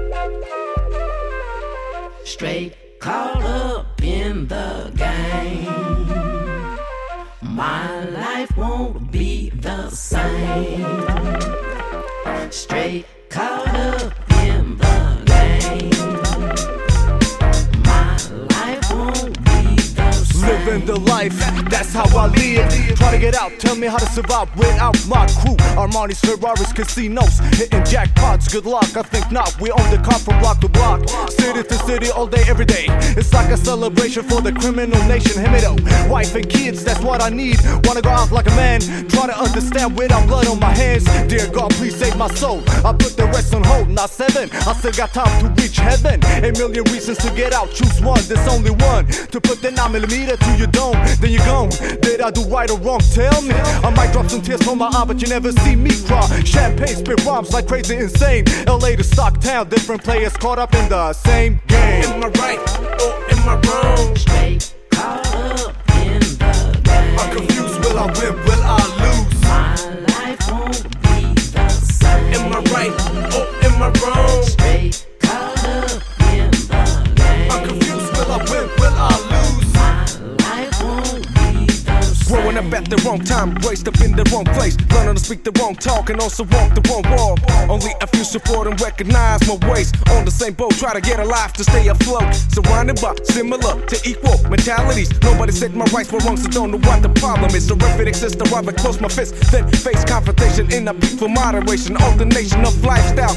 Straight caught up in the game. My life won't be the same. Straight caught up in the game. My life won't be the same. Living the life, that's how I live. Try to get out, tell me how to survive without my crew. Armani's, Ferraris, casinos, hitting jackpots. Good luck, I think not. We own the car from block to block, city to city, all day, every day. It's like a celebration for the criminal nation. Hear me though, wife and kids, that's what I need. Wanna go out like a man, try to understand without blood on my hands. Dear God, please save my soul. I put the rest on hold, not 7. I still got time to reach heaven. A million reasons to get out, choose one. There's only one to put the 9mm to your dome. Then you're gone. Did I do right or wrong? Tell me. I might drop some tears from my eye, but you never see me cry. Champagne spit rhymes like crazy insane. LA to Stocktown, different players caught up in the same game. Am I right or am I wrong? Straight caught up in the game. I'm confused, will I win, will I lose? My life won't be the same. Am I right or am I wrong? Straight caught up in the game. I'm confused, will I win, will I lose? My life won't be the same. Growing up at the wrong time, raised up in the wrong place, learning to speak the wrong talk and also walk the wrong walk. Only a few support and recognize my ways. On the same boat, try to get alive to stay afloat. Surrounded by similar to equal mentalities. Nobody said my rights were wrong, so don't know what the problem is. So if it exists, I'd rather close my fist than face confrontation in a peaceful moderation. Alternation of lifestyle.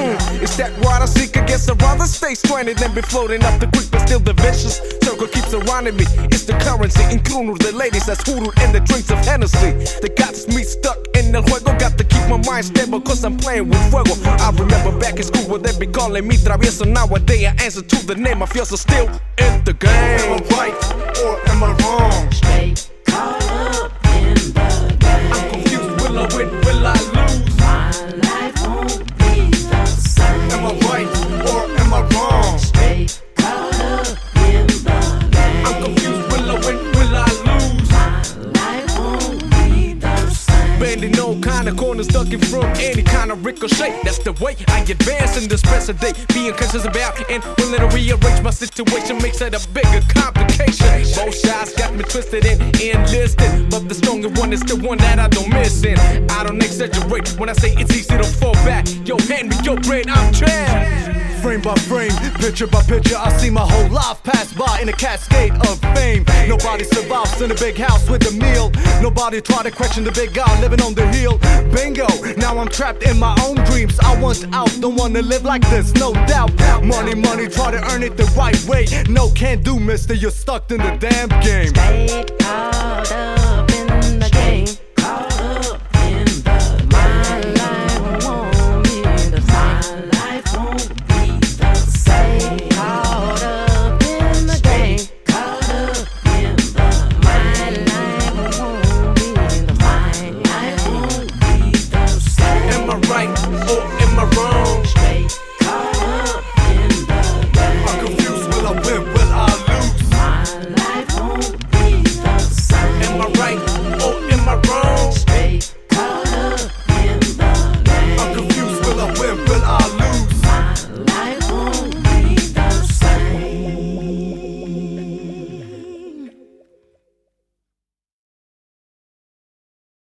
Is that what I seek? I guess I'd rather stay stranded than be floating up the creek, but still the vicious circle keeps surrounding me. It's the currency, including the ladies that's hoodooed in the drinks of Hennessy. They got me stuck in the juego. Got to keep my mind stable, cause I'm playing with fuego. I remember back in school where they be calling me travieso. Nowadays I answer to the name mafioso. Still in the game. Am I right or am I wrong? Straight caught up in the game. I'm confused, will I win, will I lose? My life won't be the same. Am I right or am I wrong? Straight caught up in the game. I'm confused, will I win, will I lose? My life won't be the same. Bending all kind of corners, ducking from any kind of ricochet. That's the way I advance in this present day. Being conscious about and willing to rearrange my situation makes it a bigger complication. Both sides got me twisted and enlisted, but the stronger one is the one that I don't miss. And I don't exaggerate when I say it's easy to fall back. Yo, hand me your brain, I'm trapped. Frame by frame, picture by picture, I see my whole life pass by in a cascade of fame. Nobody survives in a big house with a meal. Nobody try to question the big guy living on the hill. Bingo, now I'm trapped in my own dreams. I want out, don't wanna live like this, no doubt. Money, money, try to earn it the right way. No, can't do, mister, you're stuck in the damn game. Straight caught up in the game. Caught up in the my life won't be the same. My life won't be the same. Caught up in the game. Caught up in the my life won't be the same. My life won't be the same. Am I right or